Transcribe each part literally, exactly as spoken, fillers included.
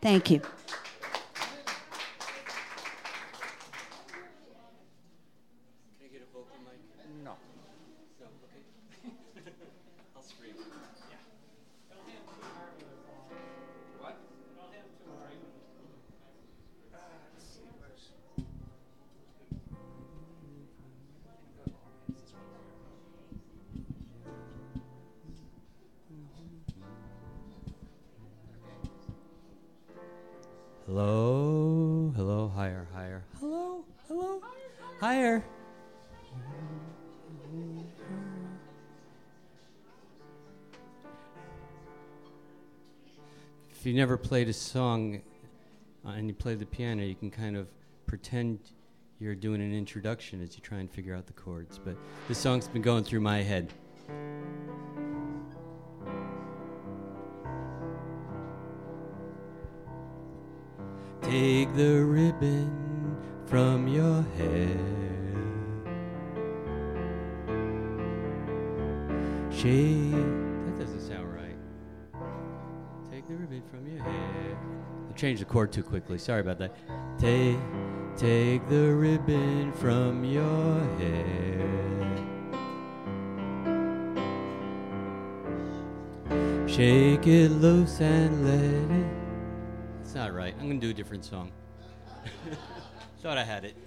Thank you. Hello, hello, higher, higher. Hello, hello, higher. If you never played a song uh, and you play the piano, you can kind of pretend you're doing an introduction as you try and figure out the chords. But this song's been going through my head. Take the ribbon from your hair, shake. That doesn't sound right. Take the ribbon from your hair. I changed the chord too quickly. Sorry about that. Take, take the ribbon from your hair, shake it loose and let it. It's not right. I'm going to do a different song. Thought I had it.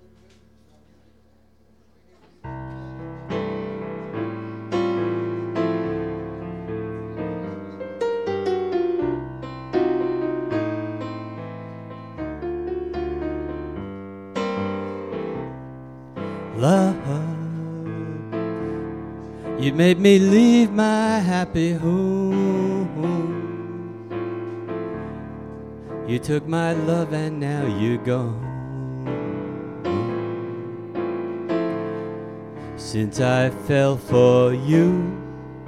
Love, you made me leave my happy home. You took my love and now you're gone. Since I fell for you,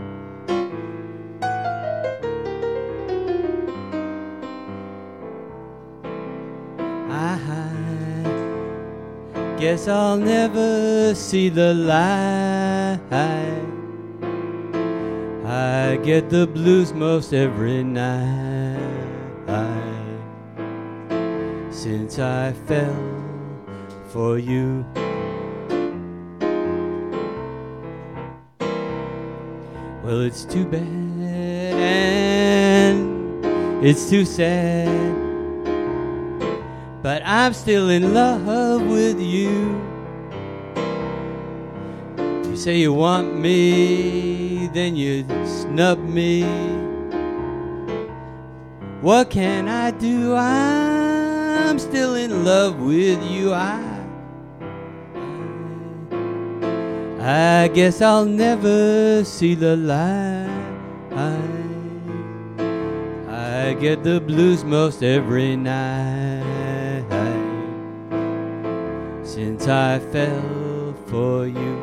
I guess I'll never see the light. I get the blues most every night. Since I fell for you, well, it's too bad and it's too sad, but I'm still in love with you. You say you want me, then you snub me. What can I do? I'm still in love with you. I, I guess I'll never see the light. I get the blues most every night since I fell for you.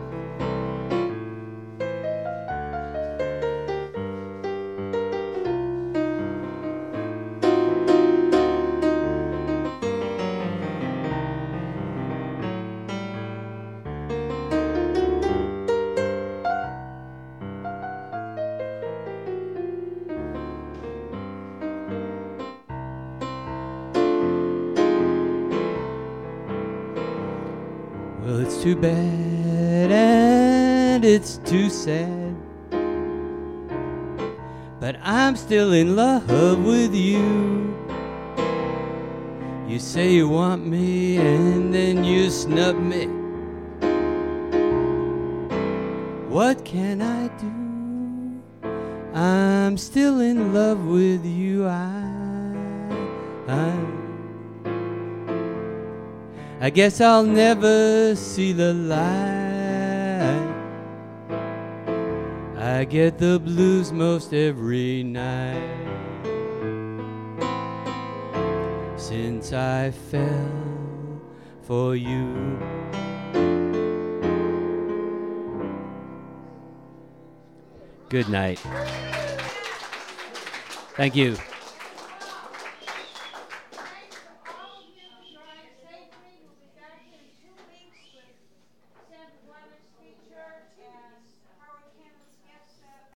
Well, it's too bad and it's too sad, but I'm still in love with you. You say you want me and then you snub me. What can I do? I'm still in love with you. I, I I guess I'll never see the light. I get the blues most every night since I fell for you. Good night. Thank you.